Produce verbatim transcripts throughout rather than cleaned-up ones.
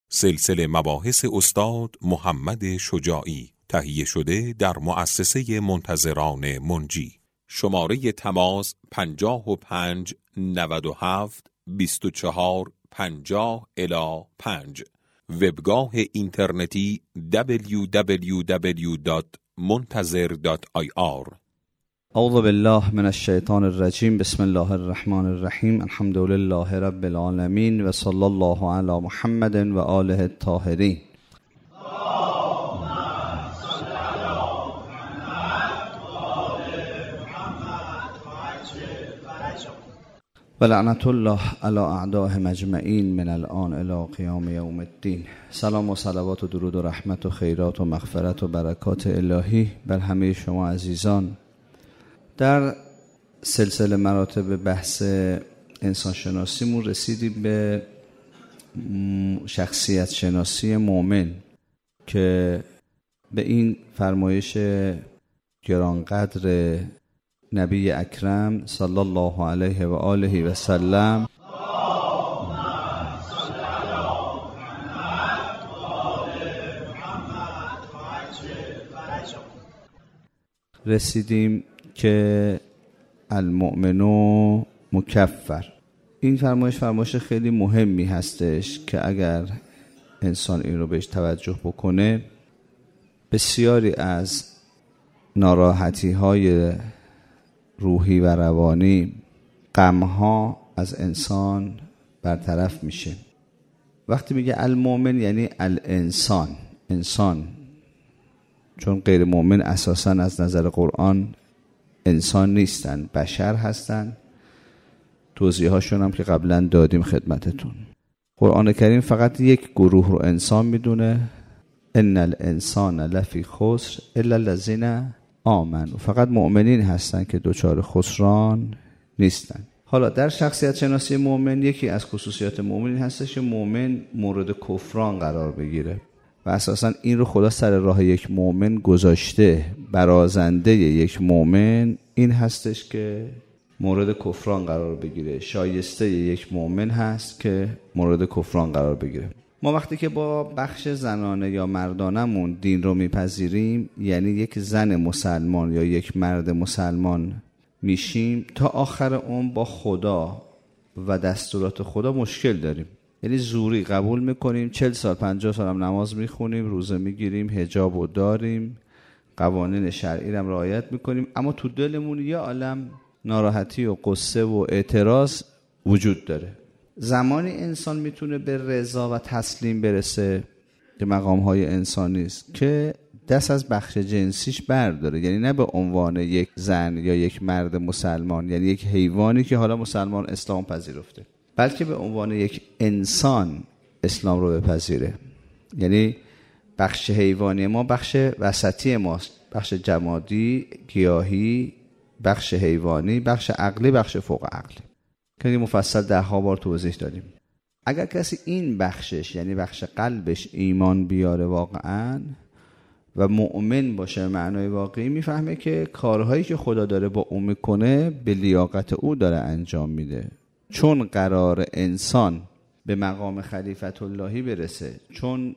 سلسله مباحث استاد محمد شجاعی، تهیه شده در مؤسسه منتظران منجی. شماره تماس پنجاه و پنج نود و هفت بیست و چهار پنجاه الی پنج. وبگاه اینترنتی دبلیو دبلیو دبلیو دات منتظر دات آی آر. اعوذ بالله من الشیطان الرجیم. بسم الله الرحمن الرحیم. الحمد لله رب العالمین و صلی الله علی محمد و آله الطاهرین. و لعنت الله علی اعدائهم اجمعین من الان الی قیام یوم الدین. سلام و صلوات و درود و رحمت و خیرات و مغفرت و برکات الهی بر همه شما عزیزان. در سلسله مراتب بحث انسان شناسیمون رسیدیم به شخصیت شناسی مؤمن که به این فرمایش گرانقدر نبی اکرم صلی الله علیه و آله و سلم رسیدیم که المؤمن مکفر. این فرمایش فرمایش خیلی مهمی هستش که اگر انسان این رو بهش توجه بکنه بسیاری از ناراحتی های روحی و روانی، غم‌ها از انسان برطرف میشه. وقتی میگه المؤمن یعنی الانسان، انسان، چون غیر مؤمن اساساً از نظر قرآن انسان نیستن، بشر هستن. توضیحاشون هم که قبلا دادیم خدمتتون. قرآن کریم فقط یک گروه رو انسان میدونه، ان الانسان لفی خسر الا الذین آمنوا. فقط مؤمنین هستن که دوچار خسران نیستن. حالا در شخصیت شناسی مؤمن یکی از خصوصیات مؤمن هستش که مؤمن مورد کفران قرار بگیره و اساساً این رو خدا سر راه یک مؤمن گذاشته. برازنده یک مؤمن این هستش که مورد کفران قرار بگیره، شایسته یک مؤمن هست که مورد کفران قرار بگیره. ما وقتی که با بخش زنانه یا مردانمون دین رو میپذیریم، یعنی یک زن مسلمان یا یک مرد مسلمان میشیم، تا آخر اون با خدا و دستورات خدا مشکل داریم. یعنی زوری قبول میکنیم، چهل سال پنجاه سال هم نماز میخونیم، روزه میگیریم، حجاب رو داریم، قوانین شرعی هم رعایت میکنیم، اما تو دلمون یه عالم ناراحتی و قصه و اعتراض وجود داره. زمانی انسان میتونه به رضا و تسلیم برسه که مقام های انسانی است که دست از بخش جنسیش برداره. یعنی نه به عنوان یک زن یا یک مرد مسلمان، یعنی یک حیوانی که حالا مسلمان اسلام پذیرفته، بلکه به عنوان یک انسان اسلام رو بپذیره. یعنی بخش حیوانی ما بخش وسطی ماست، بخش جمادی، گیاهی، بخش حیوانی، بخش عقلی، بخش فوق عقلی که مفصل ده ها بار توضیح دادیم. اگر کسی این بخشش یعنی بخش قلبش ایمان بیاره واقعا و مؤمن باشه معنای واقعی، میفهمه که کارهایی که خدا داره با او میکنه به لیاقت او داره انجام میده. چون قرار انسان به مقام خلیفت اللهی برسه، چون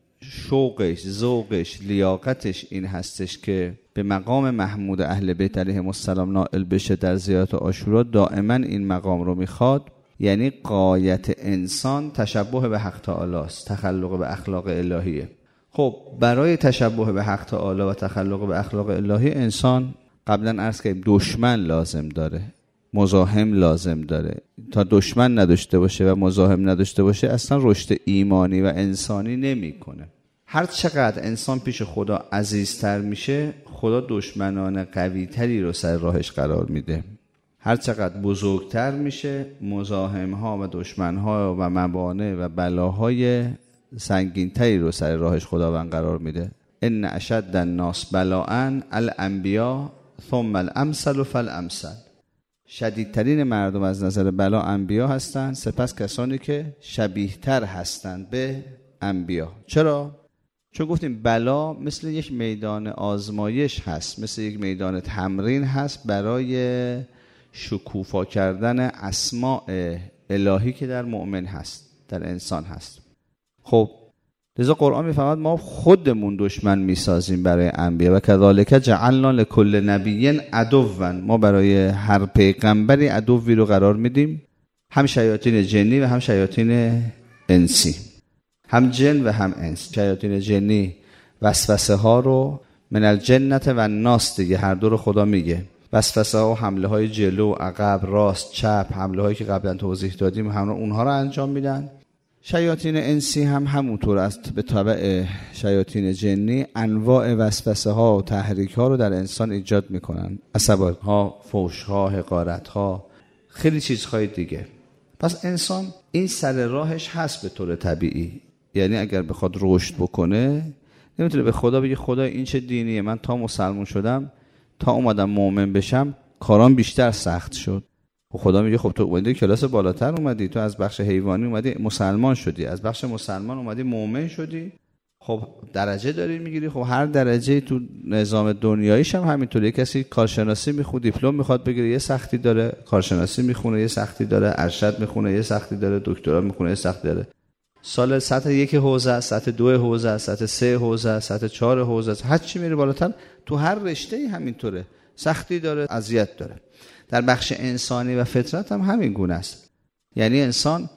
شوقش، ذوقش، لیاقتش این هستش که به مقام محمود اهل بیت علیهم السلام نائل بشه در زیارت عاشورا، دائما این مقام رو میخواد. یعنی غایت انسان تشبه به حق تعالی است، تخلق به اخلاق الهیه. خب برای تشبه به حق تعالی و تخلق به اخلاق الهی انسان قبلا عرض کردیم دشمن لازم داره، مزاحم لازم داره. تا دشمن نداشته باشه و مزاحم نداشته باشه اصلا رشد ایمانی و انسانی نمیکنه. هر چقدر انسان پیش خدا عزیزتر میشه، خدا دشمنان قوی تری رو سر راهش قرار میده. هر چقدر بزرگتر میشه، مزاحم ها و دشمن ها و موانع و بلاهای سنگین تری رو سر راهش خداوند قرار میده. ان اشد الناس بلاء الانبیاء ثم الامثل فالامثل. شدیدترین مردم از نظر بلا انبیا هستند، سپس کسانی که شبیه تر هستند به انبیا. چرا؟ چون گفتیم بلا مثل یک میدان آزمایش هست، مثل یک میدان تمرین هست برای شکوفا کردن اسماء الهی که در مؤمن هست، در انسان هست. خب لذا قرآن میفهمد ما خودمون دشمن میسازیم برای انبیا و کذالک جعلنا لکل نبی عدوا، ما برای هر پیغمبری عدوی رو قرار میدیم، هم شیاطین جنی و هم شیاطین انسی، هم جن و هم انس. شیاطین جنی وسوسه ها رو من الجنت و الناس دیگه، هر دو رو خدا میگه. وسوسه ها و حمله های جلو، عقب، راست، چپ، حمله هایی که قبلا توضیح دادیم هم اونها رو انجام میدن. شیاطین انسی هم همونطور است، به تبع شیاطین جنی انواع وسوسه ها و تحریک ها رو در انسان ایجاد میکنن، عصبات ها، فحش ها، حقارت ها، خیلی چیزهای دیگه. پس انسان این سر راهش هست به طور طبیعی، یعنی اگر بخواد رشد بکنه نمیتونه به خدا بگه خدا این چه دینیه، من تا مسلمان شدم، تا اومدم مؤمن بشم کارام بیشتر سخت شد. و خدا میگه خب تو اومدی کلاس بالاتر اومدی، تو از بخش حیوانی اومدی مسلمان شدی، از بخش مسلمان اومدی مؤمن شدی، خب درجه داری میگیری. خب هر درجه تو نظام دنیاییش هم همینطوره. کسی کارشناسی میخواد، دیپلم میخواد بگیره، یه سختی داره، کارشناسی میخونه یه سختی داره، ارشد میخونه یه سختی داره، دکترا میخونه یه سختی داره. سال سطح یک حوزه است، سطح دو حوزه است، سطح سه حوزه است، سطح چهار حوزه است، هر چی میره بالاتر تو هر رشته‌ای همینطوره، سختی داره، اذیت داره. در بخش انسانی و فطرت هم همین گونه است. یعنی انسان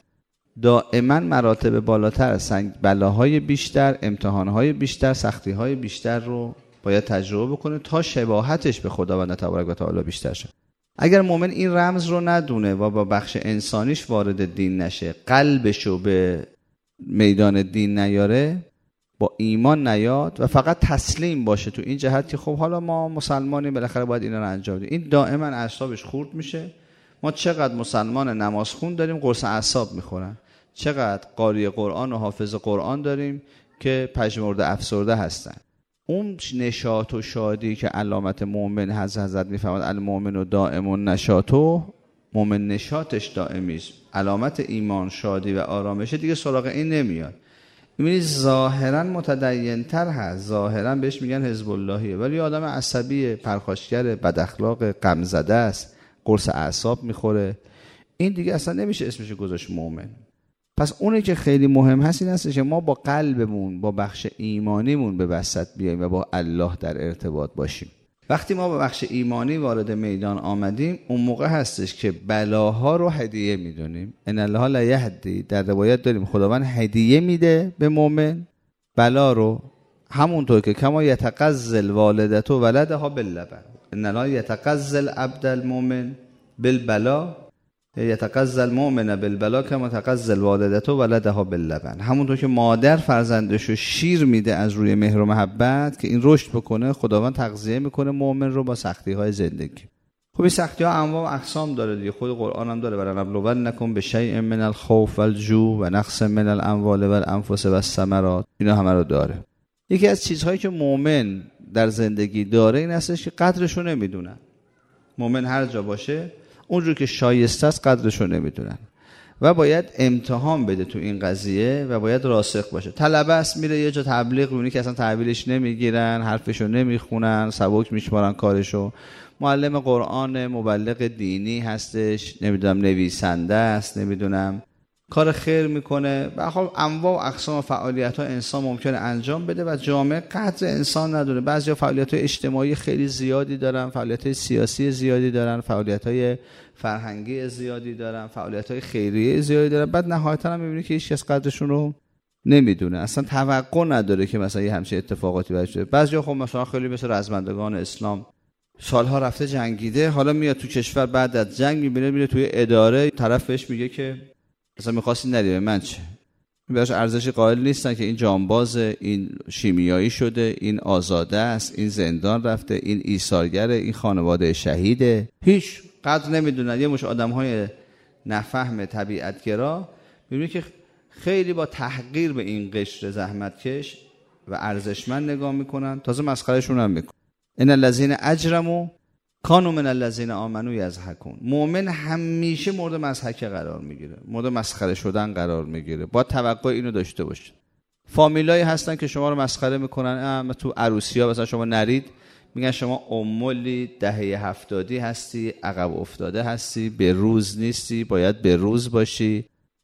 دائما مراتب بالاتر، سنگ بلاهای بیشتر، امتحانهای بیشتر، سختیهای بیشتر رو باید تجربه بکنه تا شباهتش به خداوند تبارک و تعالی بیشتر شه. اگر مؤمن این رمز رو ندونه و با بخش انسانیش وارد دین نشه، قلبشو به میدان دین نیاره، با ایمان نیاد و فقط تسلیم باشه تو این جهت که خب حالا ما مسلمانیم بالاخره باید اینا رو انجام بدیم، این دائما اعصابش خورد میشه. ما چقدر مسلمان نمازخون داریم قرص اعصاب میخورن، چقدر قاری قرآن و حافظ قرآن داریم که پژمرده افسرده هستن. اون نشاط و شادی که علامت مؤمن هست، حضرت میفهمد المؤمن و دائم النشاط، مؤمن نشاطش دائمی است، علامت ایمان شادی و آرامش، دیگه سراغ این نمیاد. میبینی ظاهرا متدین تر هست، ظاهرا بهش میگن حزب اللهیه، ولی آدم عصبی، پرخاشگر، بد اخلاق، غم زده است، قرص اعصاب میخوره، این دیگه اصلا نمیشه اسمش گذاشت مؤمن. پس اونی که خیلی مهم هست این هست که ما با قلبمون، با بخش ایمانیمون به وسط بیاییم و با الله در ارتباط باشیم. وقتی ما با بخش ایمانی وارد میدان آمدیم، اون موقع هستش که بلاها رو هدیه میدونیم. ان الله لا یهدی، در روایت داریم خداوند هدیه میده به مؤمن بلا رو، همونطور که کما یتقزل الوالدة ولدها باللبن، ان الله یتقزل عبد المؤمن بالبلا، یتقزل المؤمن بالبلا کما تقزل الوالدة ولدها باللبن. همونطور که مادر فرزندشو شیر میده از روی مهر و محبت که این رشد بکنه، خداوند تغذیه میکنه مؤمن رو با سختی های زندگی. خب این سختی ها انواع و اقسام داره دیگه، خود قرآن هم داره، ولنبلونکم بشیء من الخوف والجوع و نقص من الاموال والانفس والثمرات، اینا همه رو داره. یکی از چیزهایی که مؤمن در زندگی داره این هستش که قدرشو نمیدونن. مؤمن هر جا باشه اونجور که شایسته است قدرشو نمیدونن و باید امتحان بده تو این قضیه و باید راسخ باشه. طلبه است میره یه جا تبلیغ میبینی که اصلا تحویلش نمیگیرن، حرفشو نمیخونن، سبک میشمارن کارشو. معلم قرآن، مبلغ دینی هستش، نمیدونم نویسنده است، نمیدونم کار خیر میکنه، به هر حال انواع و اقسام فعالیت‌ها انسان ممکنه انجام بده و جامعه قدر انسان ندونه. بعضیا فعالیت‌های اجتماعی خیلی زیادی دارن، فعالیت‌های سیاسی زیادی دارن، فعالیت‌های فرهنگی زیادی دارن، فعالیت‌های خیریه زیادی دارن، بعد نهایتاً هم می‌بینی که هیچ کس قدرشون رو نمیدونه، اصلا توقع نداره که مثلا یه همچین اتفاقاتی باشه. بعضیا خب مثلا خیلی مثل رزمندگان اسلام سالها رفته جنگیده، حالا میاد تو کشور بعد از جنگ می‌بینه میره توی اداره، طرف بهش میگه که مثلا می‌خواستی ندی به من چه؟ براش ارزشی قائل نیستن که این جانباز، این شیمیایی شده، این آزاده است، این زندان رفته، این ایثارگره، این خانواده شهیده، هیچ قدر نمیدونن. یه مش آدم‌های نفهم طبیعتگرا می‌بینی که خیلی با تحقیر به این قشر زحمتکش و ارزشمند نگاه میکنن، تازه مسخرهشون هم میکنن. ان الذين اجرموا کانوا من الذين آمنوا یضحکون. مؤمن همیشه مورد مضحکه قرار میگیره، مورد مسخره شدن قرار میگیره، با توقع اینو داشته باشه. فامیلایی هستن که شما رو مسخره میکنن، اما تو عروسی‌ها مثلا شما نرید میگن شما امولی دهه هفتادی هستی، عقب افتاده هستی، به روز نیستی، باید به روز باشی.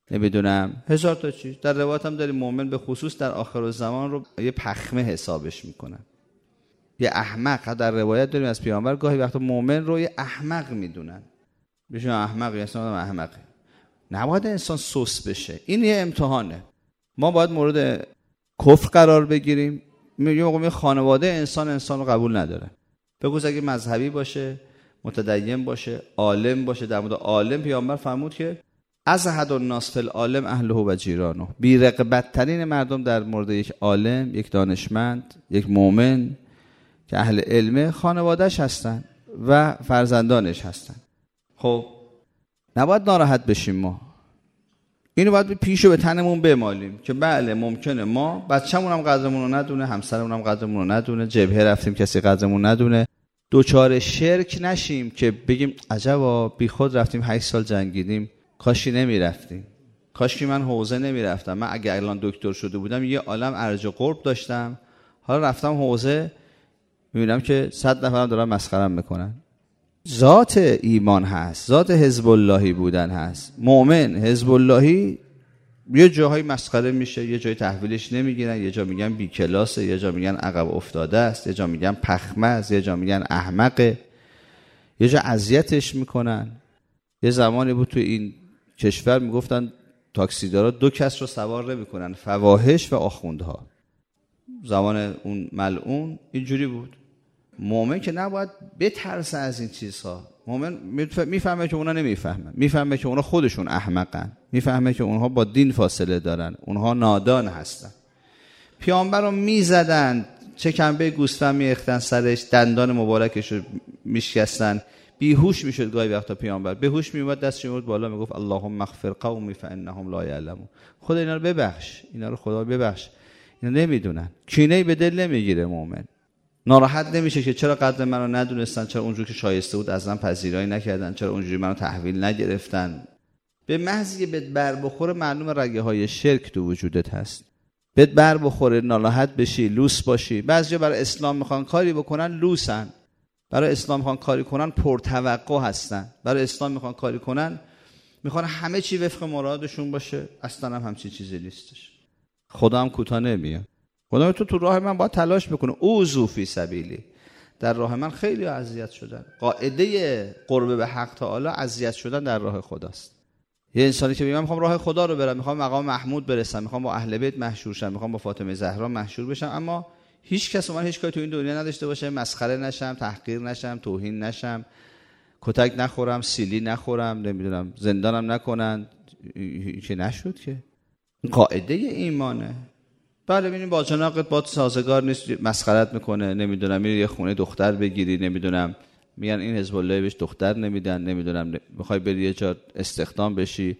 نمیدونم هزار تا چیز. در روایت هم داریم مؤمن به خصوص در آخرالزمان رو یه پخمه حسابش میکنن، یه احمق. در روایت داریم از پیامبر گاهی وقتا مؤمن رو یه احمق میدونن، بهشون احمق، اصلا احمقه. نباید انسان سوس بشه، این یه امتحانه. ما باید مورد کفر قرار بگیریم. یه موقع خانواده انسان انسان رو قبول نداره، بگوز اگه مذهبی باشه، متدین باشه، عالم باشه. در مورد عالم پیامبر فرمود که از احد الناس فی العالم اهله و جیرانه، بی رغبت ترین مردم در مورد یک عالم، یک دانشمند، یک مؤمن که اهل علمه، خانواده‌اش هستن و فرزندانش هستن. خب نباید ناراحت بشیم. ما اینو باید پیشو به تنمون بمالیم که بله ممکنه ما بچه‌مون هم قدرمون رو ندونه، همسرمون هم قدرمون رو ندونه، جبهه رفتیم کسی قدرمون ندونه، دوچار شرک نشیم که بگیم عجبا بی خود رفتیم هشت سال جنگیدیم، کاشی نمی رفتیم، کاشی من حوزه نمی رفتم، من اگه الان دکتر شده بودم یه عالم ارج و قرب داشتم، حالا رفتم حوزه میبینم که صد نفرم دارن مسخرم میکنن. ذات ایمان هست، ذات حزب اللهی بودن هست. مؤمن حزب اللهی یه جاهای مسخره میشه، یه جای تحویلش نمیگیرن، یه جا میگن بی کلاسه، یه جا میگن عقب افتاده است، یه جا میگن پخمه است، یه جا میگن احمقه، یه جا اذیتش میکنن. یه زمانی بود تو این کشور میگفتن تاکسیدارا دو کس رو سوار نمیکنن، فواحش و آخوندها. زمان اون ملعون اینجوری بود. مؤمن که نباید بترسه از این چیزها. مؤمن میفهمه که اونا نمیفهمن، میفهمه که اونا خودشون احمقن، میفهمه که اونها با دین فاصله دارن، اونها نادان هستن. پیامبر رو میزدن، چکنبه گوسفند میختن سرش، دندان مبارکش رو میشکستن، بیهوش میشد. گاهی وقتا پیامبر بهوش میومد، دستش میبرد بالا میگفت اللهم اغفر قومی فانهم لا یعلمون. خدا اینا رو ببخش، اینا رو خدا ببخش، اینا نمیدونن. کینه‌ای به دل نمیگیره مؤمن، ناراحت نمیشه که چرا قدر منو ندونستن، چرا اونجوری که شایسته بود از من پذیرایی نکردن، چرا اونجوری منو تحویل نگرفتن. به محض که بهت بر بخوره معلومه رگه های شرک تو وجودت هست. بهت بر بخوره ناراحت بشی، لوس باشی. بعضیا برای اسلام میخوان کاری بکنن، لوسن. برای اسلام میخوان کاری کنن، پرتوقع هستن. برای اسلام میخوان کاری کنن، میخوان همه چی وفق مرادشون باشه، اصلا هم همچین چیزی نیستش. خدا هم کوتاه نمیاد. خدا تو تو راه من باید تلاش بکنه. اوذوا فی سبیلی، در راه من خیلی اذیت شدن. قاعده قرب به حق تعالی اذیت شدن در راه خداست. یه انسانی که میگه من میخوام راه خدا رو برم، میخوام مقام محمود برسم، میخوام با اهل بیت محشور شم، میخوام با فاطمه زهرا محشور بشم، اما هیچ کس من هیچ کاری تو این دنیا نداشته باشه، مسخره نشم، تحقیر نشم، توهین نشم، کتک نخورم، سیلی نخورم، نمیدونم زندانم نکنن، که نشد که. قاعده ایمانه. بله ببینیم با جناقت با سازگار نیست، مسخرت میکنه، نمیدونم میری یه خونه دختر بگیری، نمیدونم میگن این حزب الله بهش دختر نمیدن، نمیدونم میخوای بری یه جا استخدام بشی،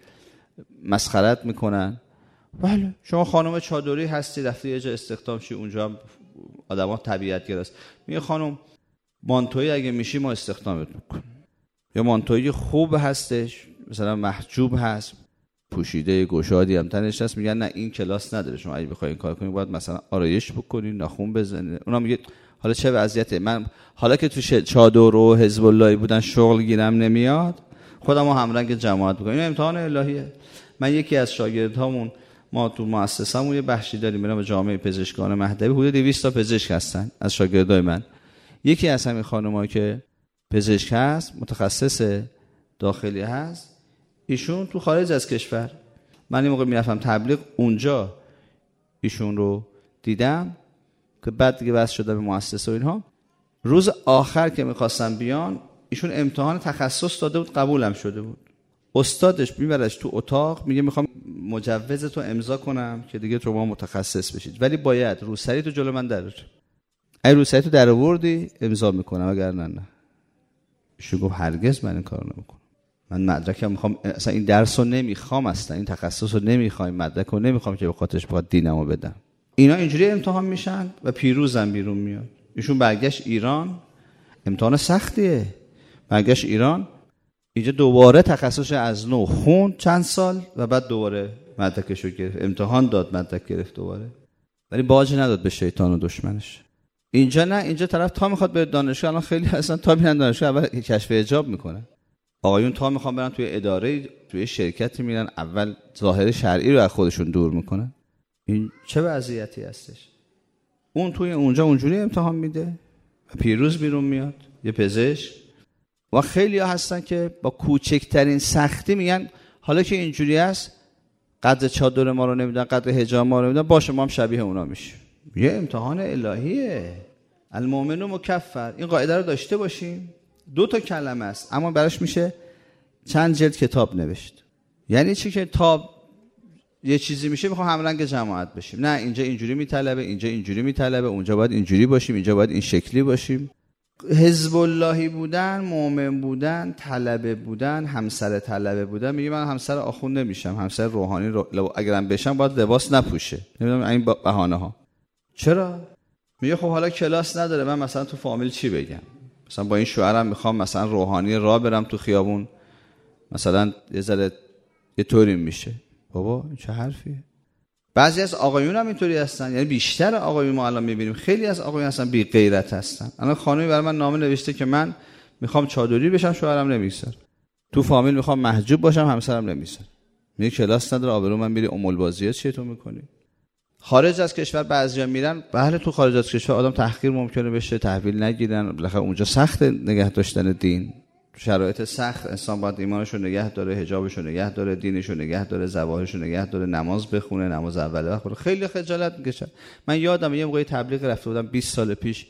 مسخرت میکنن. بله شما خانم چادری هستی، رفتی یه جا استخدام شی، اونجا هم آدما طبیعت گراست، میگه خانم مانتویی اگه میشی ما استخدامت میکنیم. یا مانتویی خوب هستش، مثلا محجوب هست، پوشیده گشادی هم تنش هست، میگن نه این کلاس نداره، شما اگه بخوای این کار کنی باید مثلا آرایش بکنی، ناخن بزنی. اونا میگه حالا چه وضعیته؟ من حالا که تو چادر و حزب الله بودن شغل گیرم نمیاد، خودمو همرنگ جماعت بکنم. این امتحان الهیه. من یکی از شاگردهامون، ما تو مؤسسه‌مون یه بخشی داریم میرم به جامعه پزشکان مهدوی، حدود دویست تا پزشک هستن از شاگردای من. یکی از همین خانم‌ها که پزشک هست، متخصص داخلی هست، ایشون تو خارج از کشور، من این موقع میرفتم تبلیغ اونجا ایشون رو دیدم که بعد دیگه واسه شده به مؤسسه و اینها. روز آخر که میخواستم بیان، ایشون امتحان تخصص داده بود، قبولم شده بود. استادش میبرش تو اتاق، میگه میخوام مجوزتو امضا کنم که دیگه شما متخصص بشید، ولی باید روسری تو جلو من درآوردی. اگه روسری تو درآوردی امضا میکنم، اگر نه نه. ایشون گفت هرگز من این کارو نمیکنم. من مدرکم میخوام، اصلا این درس رو نمیخوام، اصلا این تخصص رو نمیخوام، مدرک رو نمیخوام که به خاطرش بخواد دینمو بدم. اینا اینجوری امتحان میشن و پیروزن بیرون میاد. ایشون برگشت ایران، امتحان سختیه. برگشت ایران، اینجا دوباره تخصصش از نو خوند چند سال و بعد دوباره مدرکشو گرفت، امتحان داد، مدرک گرفت دوباره، ولی باج نداد به شیطان و دشمنش. اینجا نه، اینجا طرف تا میخواد بره دانشگاه، الان خیلی اصلا تا میرن دانشگاه اول کشف حجاب میکنن. آقایون تا میخوان برن توی اداره، توی شرکتی میرن، اول ظاهر شرعی رو از خودشون دور میکنن. این چه وضعیتی هستش؟ اون توی اونجا اونجوری امتحان میده و پیروز بیرون میاد. یه پزشک و خیلی ها هستن که با کوچکترین سختی میگن حالا که اینجوری است، قدر چادر ما رو نمیدن، قدر حجاب ما رو نمیدن، باشه ما هم شبیه اونا میشیم. یه امتحان الهیه. المؤمن مکفر. این قاعده رو داشته باشیم. دو تا کلمه است اما براش میشه چند جلد کتاب نوشت. یعنی چی که تا یه چیزی میشه میخوام همرنگ جماعت بشیم. نه اینجا اینجوری میطلبه، اینجا اینجوری میطلبه، اونجا باید اینجوری باشیم، اینجا باید این شکلی باشیم. حزب اللهی بودن، مؤمن بودن، طلبه بودن، همسر طلبه بودن. میگه من همسر آخوند نمیشم، همسر روحانی رو اگرم بشم باید لباس نپوشه. نمیدونم این بهانه ها. چرا؟ میگه خب حالا کلاس نداره، من مثلا تو فامیل چی بگم؟ مثلا با این شوهرم میخوام مثلا روحانی راه برم تو خیابون، مثلا یه ذره یه طوری میشه. بابا این چه حرفیه؟ بعضی از آقایون هم اینطوری هستن، یعنی بیشتر آقایون ما الان میبینیم خیلی از آقایون هستن بی غیرت هستن. الان خانمی برای من نامه نوشته که من میخوام چادری بشم، شوهرم نمیذاره. تو فامیل میخوام محجوب باشم، همسرم نمیذاره. میگه کلاس نداره، آبرو من میری ام البازیات چیه تو میکنی؟ خارج از کشور بعضیا میرن، بله تو خارج از کشور آدم تحقیر ممکنه بشه، تحویل نگیرن، بالاخره اونجا سخت نگه داشتن دین، شرایط سخت، انسان باید ایمانش رو نگه داره، حجابش رو نگه داره، دینش رو نگه داره، زواهرش رو نگه داره، نماز بخونه، نماز اوله بخونه. خیلی خجالت میکشن. من یادم یه موقعی تبلیغ رفته بودم بیست سال پیش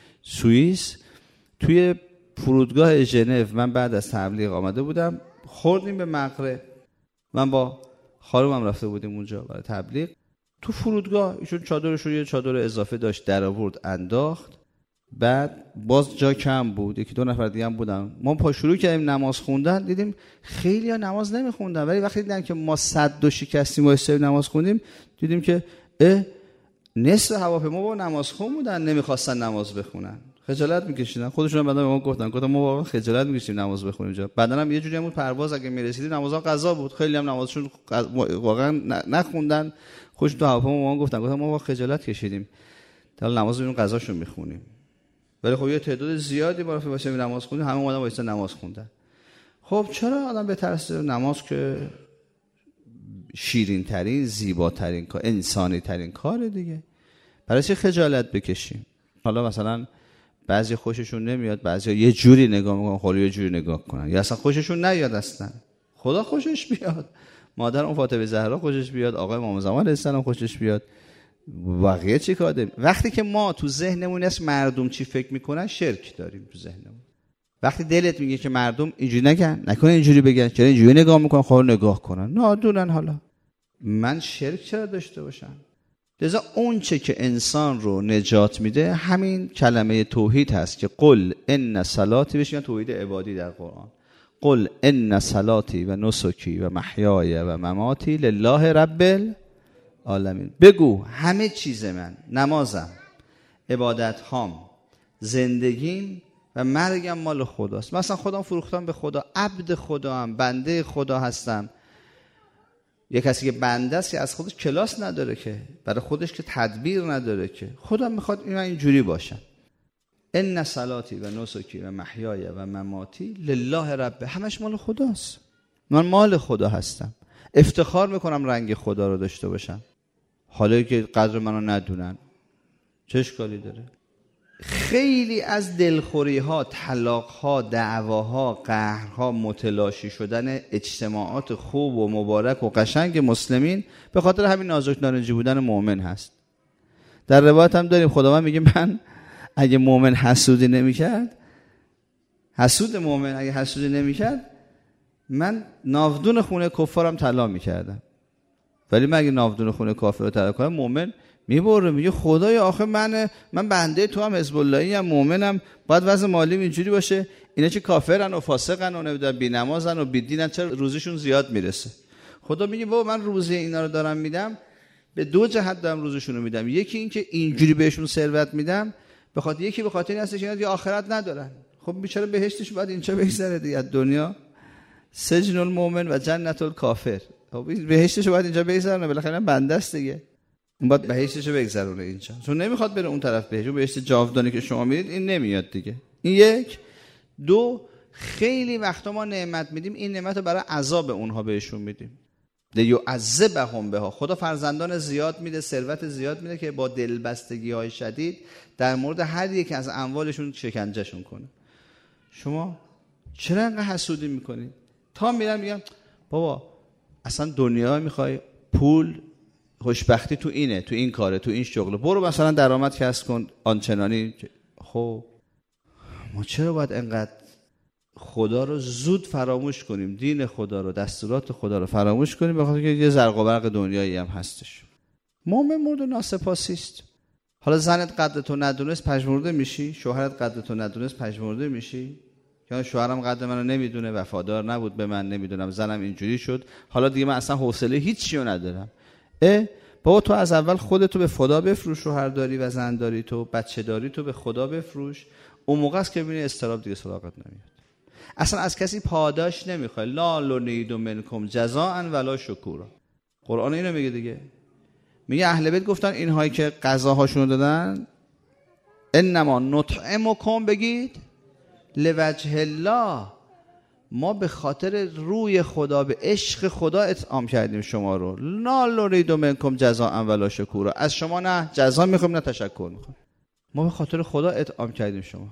سوئیس، توی فرودگاه ژنو من بعد از تبلیغ آمده بودم، خوردیم به مغرب، من با خانومم رفته بودیم اونجا برای تبلیغ. تو فرودگاه ایشون چادرش رو یه چادر اضافه داشت در آورد انداخت، بعد باز جا کم بود، یکی دو نفر دیگه هم بودن. ما پا شروع کردیم نماز خوندن، دیدیم خیلی ها نماز نمیخوندن، ولی وقتی دیدن که ما صد دو شکستیم و استوی نماز خوندیم، دیدیم که اه نصف هواپیما با نماز خون بودن، نمیخواستن نماز بخونن، خجالت میکشیدن. خودشون هم بعدا به ما گفتن گفتن ما واقعا خجالت میکشیم نماز بخونیم اینجا. بعدا هم یه جوری هم بود پرواز اگه میرسیدیم نمازها قضا بود، خیلی هم نمازشون واقعا نخوندن، خودشون تو هواپیما ما گفتن گفتن ما واقعا خجالت کشیدیم تا نماز ببینیم قضاشون میخونیم. ولی خب یه تعداد زیادی با واسه نماز خوندن، همه اومدن واسه نماز خوندن. خب چرا آدم به طرز نماز که شیرین ترین، زیباترین کار، انسانی ترین کار دیگه، برای چه خجالت بکشیم؟ حالا مثلا بعضی خوششون نمیاد، بعضی یه جوری نگاه میکنن، خالی یه جوری نگاه کنن، یا اصلا خوششون نیاد، اصلا خدا خوشش بیاد، مادر اون فاطمه زهرا خوشش بیاد، آقای امام زمان علیه السلام خوشش بیاد، بقیه چی کار داریم؟ وقتی که ما تو ذهنمون است مردم چی فکر میکنن، شرک داریم تو ذهنمون. وقتی دلت میگه که مردم اینجوری نگن، نکنه اینجوری بگن، چرا اینجوری نگاه میکنن، خب نگاه کنن، نادونن، حالا من شرک چرا داشته باشم؟ لذا اون چه که انسان رو نجات میده همین کلمه توحید هست که قل ان صلاتی، بهش میگن توحید عبادی در قرآن. قل ان صلاتی و نسکی و محیای و مماتی لله رب العالمین. بگو همه چیز من، نمازم، عبادت هام، زندگیم و مرگم مال خداست. مثلا خودم فروختم به خدا، عبد خدا هم، بنده خدا هستم. یک کسی که بنده است از خودش کلاس نداره، که برای خودش که تدبیر نداره، که خدا میخواد من اینجوری باشم. ان صلاتی و نسکی و محیای و مماتی لله رب، همش مال خداست، من مال خدا هستم. افتخار میکنم رنگ خدا رو داشته باشم، حالا که قدر منو ندونن چه اشکالی داره؟ خیلی از دلخوری ها، طلاق ها، دعواها، قهرها، متلاشی شدن اجتماعات خوب و مبارک و قشنگ مسلمین به خاطر همین نازک نارنجی بودن مؤمن هست. در روایت هم داریم خداوند میگه من اگه مؤمن حسودی نمیکرد، حسود مؤمن اگه حسودی نمیکرد، من ناودون خونه کفارم طلا میکردم. ولی من اگه ناودون خونه کافر رو طلا کنم، مؤمن میبره میگه خدای آخه من من بنده تو هم، حزب اللهی ام، مؤمنم، باید وضع مالی اینجوری باشه، اینا چه کافرن و فاسقن و نمیدونم بی‌نمازن و بی‌دینن، چرا روزشون زیاد میرسه؟ خدا میگه بابا من روزی اینا رو دارم میدم، به دو جهت دارم روزشون رو میدم. یکی این که اینجوری بهشون ثروت میدم، به خاطر یکی به خاطر این هستش که اینا آخرت ندارن. خب بیچاره بهشتش باید اینجا بگذره دیگه، دنیا سجن المؤمن و جنت الکافر. خب بهشتش باید اینجا بگذرونه، بالاخره بنده است دیگه، این باید بهشتشو بگذرونه اینجا، چون نمیخواد بره اون طرف بهشت. بهشت جاودانی که شما میرید این نمیاد دیگه. این یک. دو، خیلی وقتا ما نعمت میدیم، این نعمت رو برای عذاب اونها بهشون میدیم. لیعذبهم بها. خدا فرزندان زیاد میده، ثروت زیاد میده که با دلبستگی های شدید در مورد هر یک از اموالشون شکنجهشون کنه. شما چرا انقدر حسودی میکنید؟ تا میرن میگن بابا اصلا دنیا میخوای، پول خوشبختی تو اینه، تو این کاره، تو این شغله، برو مثلا درآمد کسب کن آنچنانی. خب ما چرا باید انقدر خدا رو زود فراموش کنیم، دین خدا رو، دستورات خدا رو فراموش کنیم بخاطر که یه زرق و برق دنیایی هم هستش؟ مومن مورد ناسپاسی است. حالا زنت قدرتو ندونست پژمرده میشی، شوهرت قدرتو ندونست پژمرده میشی. یا شوهرم قدر منو نمیدونه، وفادار نبود به من، نمیدونم زنم اینجوری شد، حالا دیگه من اصلا حوصله هیچیو ندارم. اه بابا تو از اول خودتو به خدا بفروش، شوهر داری و زن داری تو، بچه داری تو به خدا بفروش. اون موقع است که ببینی استراب دیگه سراغت نمیاد. اصلا از کسی پاداش نمیخوای. لا نرید منکم جزاء ولا شکورا. قرآن اینو میگه دیگه. میگه اهل بیت گفتن اینهایی که غذاهاشون دادن انما نطعمکم، بگید لوجه الله، ما به خاطر روی خدا، به عشق خدا اطعام کردیم شما رو. لا نرید منکم جزاء ولا شکورا. از شما نه جزا میخوایم نه تشکر میخوایم. ما به خاطر خدا اطعام کردیم شما.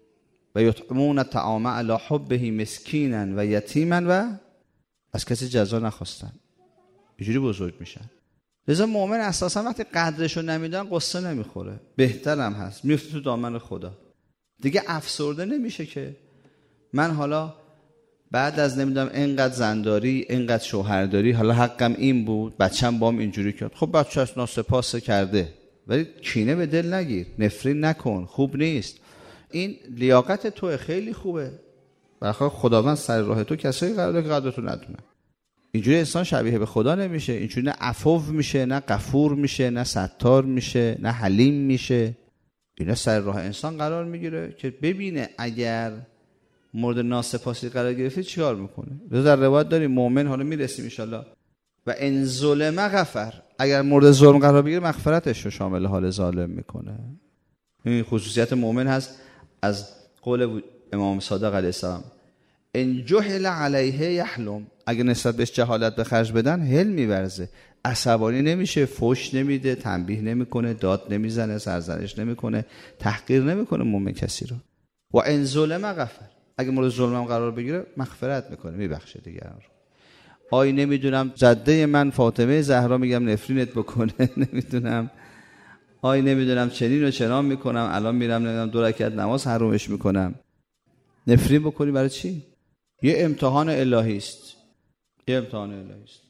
و یطعمون الطعام علی حبه مسکینا و یتیما، و از کسی جزا نخواستن. اینجوری بزرگ میشن. لذا مؤمن اساسا وقتی قدرشو نمیدن قصه نمیخوره، بهترم هست، میفته تو دامن خدا. دیگه افسرده نمیشه که من حالا بعد از نمیدونم اینقدر زنداری، اینقدر شوهرداری، حالا حقم این بود، بچه‌م بام اینجوری کرد. خب بچه‌ش ناسپاس کرده، ولی کینه به دل نگیر، نفرین نکن، خوب نیست. این لیاقت تو خیلی خوبه. برای خداوند سر راه تو کسایی قرار داره که قدرتو ندونه. اینجوری انسان شبیه به خدا نمیشه. اینجوری نه عفو میشه، نه غفور میشه، نه ستار میشه، نه حلیم میشه. اینا سر راه انسان قرار میگیره که ببینه اگر مورد ناسپاسی قرار گرفته چیکار میکنه. در روایت داریم مؤمن، حالا میرسیم ان شاءالله، و ان ظلم غفر، اگر مورد ظلم قرار بگیره مغفرتش رو شامل حال ظالم میکنه. این خصوصیت مؤمن هست. از قول امام صادق علیه السلام ان جهل علیه یحلم، اگه نسبت بهش جهالت به خرج بدن هل میورزه، عصبانی نمیشه، فوش نمیده، تنبیه نمیکنه، داد نمیزنه، سرزنش نمیکنه، تحقیر نمیکنه مؤمن کسی رو. و ان ظلم غفر، اگه مورد ظلم هم قرار بگیره مغفرت میکنه، میبخشه دیگران رو. آی نمیدونم جده من فاطمه زهرا میگم نفرینت بکنه، نمیدونم آی نمیدونم چنین و چنان میکنم، الان میرم نمیدونم دو رکعت نماز حرومش میکنم. نفرین بکنی برای چی؟ یه امتحان الهی است. یه امتحان الهی است.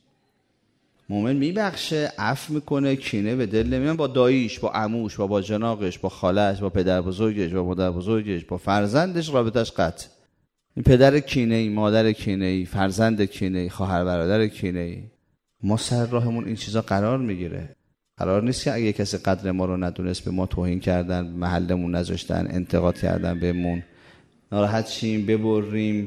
مومن میبخشه، عفو میکنه، کینه به دل نمیاد. با داییش، با عموش، با با جناقش، با خالش، با پدر بزرگش، با مادر بزرگش، با فرزندش رابطش قطع. این پدر کینه‌ای، مادر کینه‌ای، فرزند کینه‌ای، خواهر برادر کینه‌ای. ما سر راهمون این چیزا قرار میگیره. قرار نیست که اگه کسی قدر ما رو ندونست، به ما توهین کردن، محلمون نذاشتن، انتقاد کردن بهمون، ناراحت شیم، ببریم،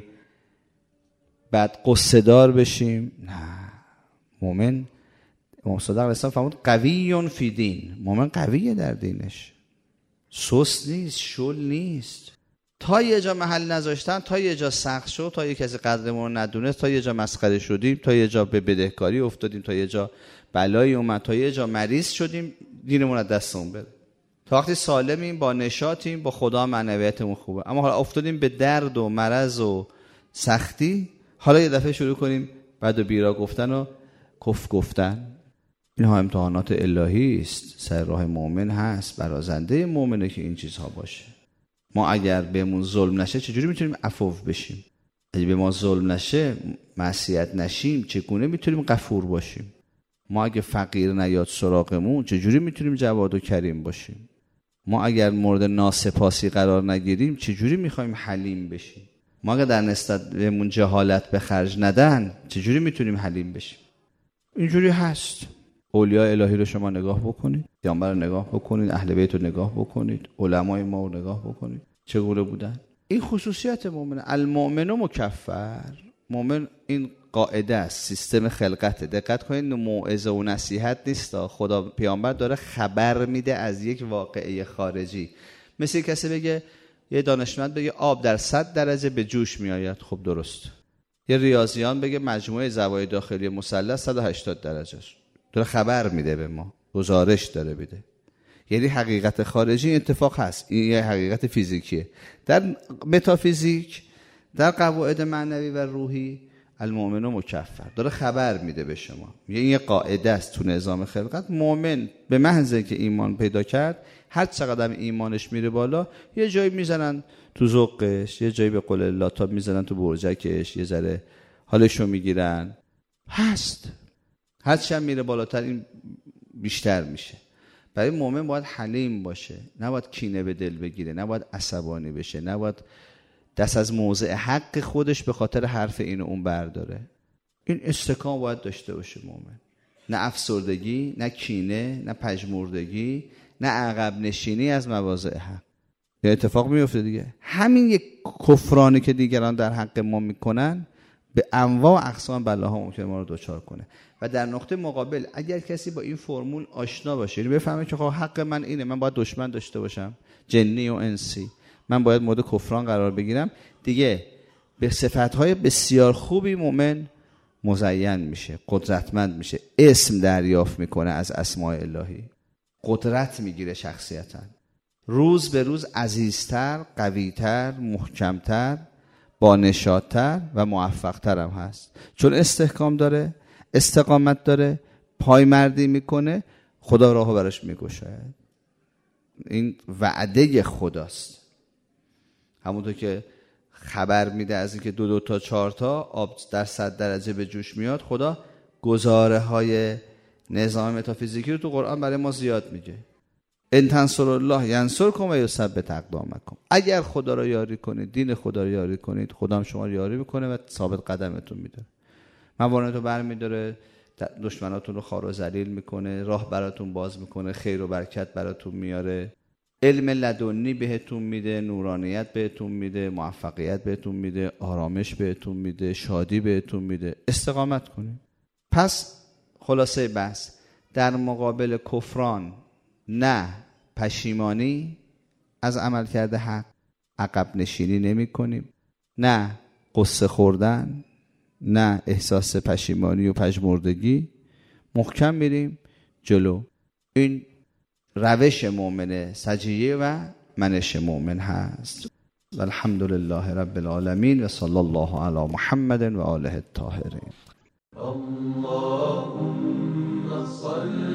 بعد قصه دار بشیم. نه، مومن امام صادق علیه السلام فرمود قویٌ فی دین. مومن قویه در دینش، سست نیست، شل نیست. تا یه جا محل نذاشتن، تا یه جا سخت شد، تا یه کسی قدرمون رو ندونست، تا یه جا مسخره شدیم، تا یه جا به بدهکاری افتادیم، تا یه جا بلایی اومد، تا یه جا مریض شدیم، دینمون از دستمون بره. تا وقتی سالمیم، با نشاطیم، با خدا معنویتمون خوبه. اما حالا افتادیم به درد و مرض و سختی، حالا یه دفعه شروع کنیم بعد و بیرا گفتن و کف گفتن. اینها امتحانات الهی است. سر راه مؤمن هست، برازنده مؤمنه که این چیزها باشه. ما اگر بهمون ظلم نشه چجوری میتونیم عفو بشیم؟ اگه به ما ظلم نشه، معصیت نشیم، چگونه میتونیم غفور باشیم؟ ما اگه فقیر نیاد سراغمون چجوری میتونیم جواد و کریم باشیم؟ ما اگر مورد ناسپاسی قرار نگیریم چجوری میخوایم حلیم بشیم؟ ما اگر در نسبت بهمون جهالت به خرج ندن چجوری میتونیم حلیم بشیم؟ اینجوری هست. اولیاء الهی رو شما نگاه بکنید، پیامبر رو نگاه بکنید، اهل بیت رو نگاه بکنید، علمای ما رو نگاه بکنید چگونه بودن. این خصوصیت مؤمن. المؤمن مکفر. مؤمن این قاعده است، سیستم خلقته. دقت کنید، موعظه و نصیحت نیست. خدا پیامبر داره خبر میده از یک واقعه خارجی. مثل کسی بگه یه دانشمند بگه آب در صد درجه به جوش میآید، خب درست. یه ریاضیان بگه مجموعه زوایای داخلی مثلث صد و هشتاد درجه است. داره خبر میده به ما، گزارش داره میده. یعنی حقیقت خارجی اتفاق هست، این یه حقیقت فیزیکیه. در متافیزیک، در قواعد معنوی و روحی، المؤمن مکفر، داره خبر میده به شما. یعنی یه قاعده است تو نظام خلقت، مؤمن به محض که ایمان پیدا کرد، هر چقدر ایمانش میره بالا، یه جایی میزنن تو ذوقش، یه جایی به قول الله تا میزنن تو برجکش، یه ذره حالشو میگیرن. هست هر چند میره بالاتر این بیشتر میشه. برای مؤمن باید حلیم باشه، نباید کینه به دل بگیره، نباید عصبانی بشه، نباید دست از موضع حق خودش به خاطر حرف این و اون برداره. این استحکام باید داشته باشه مؤمن. نه افسردگی، نه کینه، نه پژمردگی، نه عقب نشینی از مواضع حق. یه اتفاق میفته دیگه. همین یک کفرانی که دیگران در حق ما میکنن به انواع و اقسام بلاها ممکنه ما رو دوچار کنه. و در نقطه مقابل اگر کسی با این فرمول آشنا باشه، یعنی بفهمه که خب حق من اینه، من باید دشمن داشته باشم، جنی و انسی، من باید مورد کفران قرار بگیرم، دیگه به صفتهای بسیار خوبی مؤمن مزین میشه، قدرتمند میشه، اسم دریافت میکنه از اسماء الهی، قدرت میگیره شخصیتا، روز به روز عزیزتر، قویتر، محکمتر، بانشادتر و موفقتر هم هست. چون استحکام داره، استقامت داره، پایمردی میکنه، خدا راهو براش میگشاید. این وعده خداست. همونطور که خبر میده از اینکه دو دو تا چهار تا آب در صد درجه به جوش میاد، خدا گزاره های نظام متافیزیکی رو تو قرآن برای ما زیاد میگه. ان تنصروا الله ینصرکم و یثبت اقدامکم. اگر خدا رو یاری کنید، دین خدا رو یاری کنید، خدا هم شما رو یاری میکنه و ثابت قدمتون میداره. موانعتون برمیداره، دشمناتون رو خوار و ذلیل میکنه، راه براتون باز میکنه، خیر و برکت براتون میاره، علم لدنی بهتون میده، نورانیت بهتون میده، موفقیت بهتون میده، آرامش بهتون میده، شادی بهتون میده. استقامت کنید. پس خلاصه بحث، در مقابل کفران نه پشیمانی از عمل کرده حق، عقب نشینی نمی کنیم، نه قصه خوردن، نه احساس پشیمانی و پژمردگی، محکم میریم جلو. این روش مؤمن سجیه و منش مؤمن هست. و الحمدلله رب العالمین و صلی الله علی محمد و آله الطاهرین. اللهم صل